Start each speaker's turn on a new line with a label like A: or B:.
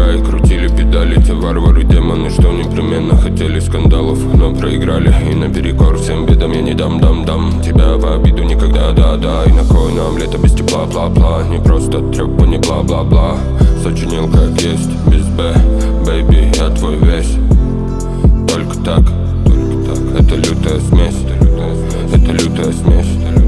A: рай. Крутили педали те варвары, демоны, что непременно хотели скандалов, но проиграли. И наперекор всем бедам я не дам тебя в обиду никогда, да. И на кой нам лето без тепла, бла-бла. Не просто трёп, не бла-бла-бла. Сочинил как есть, без Б, бэйби, я твой весь. Только так, это лютая смесь, это лютая смесь.